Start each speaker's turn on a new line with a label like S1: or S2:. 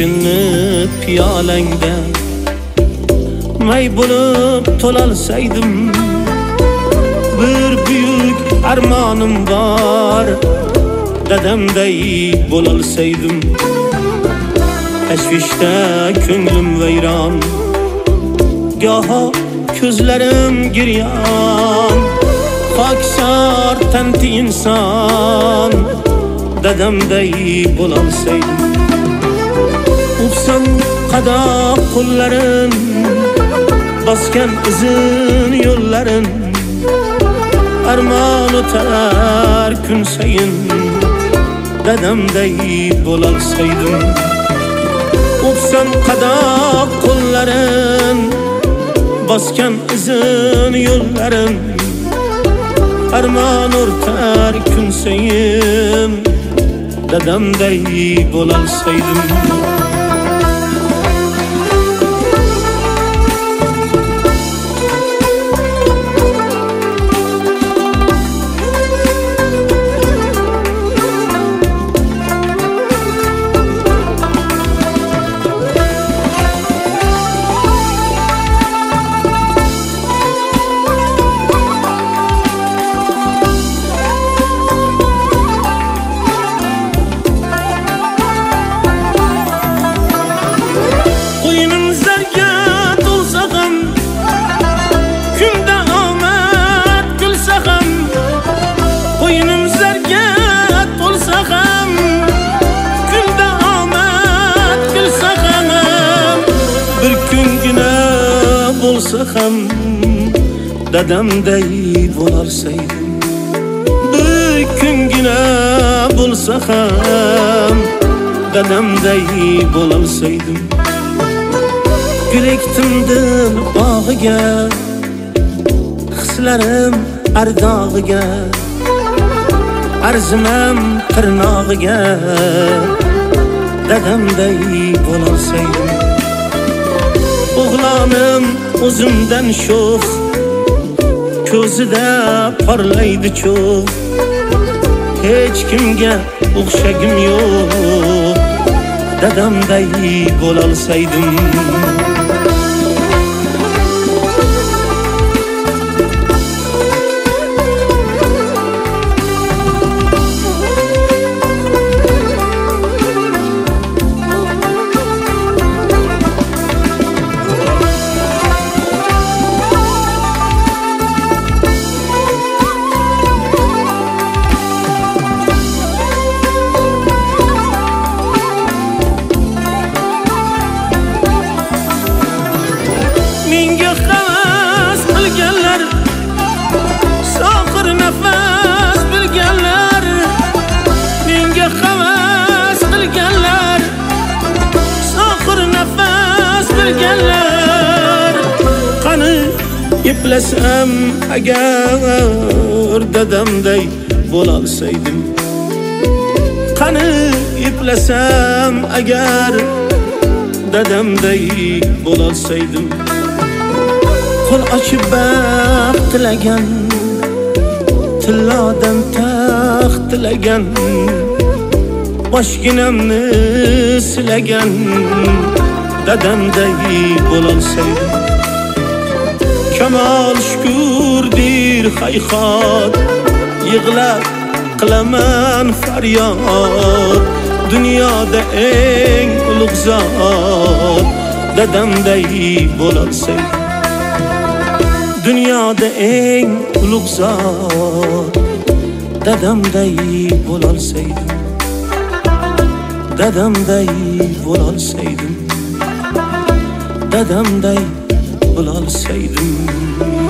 S1: yashinli piyolangda may bo'lib to'lalsaydim. Bir buyuk armonim bor, dadamday bo'lalsaydim. Tashvishda ko'nglim vayron, goho ko'zlarim giryon. Xokisor tanti inson, dadamday bo'lalsaydim. O'psam qadoq qo'llarin, bosgan izin yo'llarin. Armon o'tar kun sayin, dadamday bo'lalsaydim. O'psam qadoq qo'llarin, bosgan izin yo'llarin. Armon o'tar kun sayin, dadamday bo'lalsaydim. Bo'lsa ham dadamday bo'lalsaydim. Bir kungina bo'lsa ham dadamday bo'lalsaydim. Gul ektimdim bog'iga, hislarim ardog'iga. Arzimam tirnog'iga, dadamday bo'lalsaydim. O'g'lonim o'zimdan sho'x, ko'zida porlaydi cho'g'. Hech kimga o'xshagim yo'q, dadamday bo'lalsaydim. Qani eplasam agar dadamday bo'lalsaydim. Qani eplasam agar dadamday bo'lalsaydim. Qo'l ochib baxt tilagan, tillodan taxt tilagan. Boshginamni silagan, dadamday bo'lalsaydim. Kamol shukurdir hayhot, yig'lab qilaman faryod. Dunyoda eng ulug' zot, dadamday bo'lalsaydim. Dunyoda eng ulug' zot, dadamday bo'lalsaydim. Dadamday bo'lalsaydim. Dadamday bo'lalsaydim.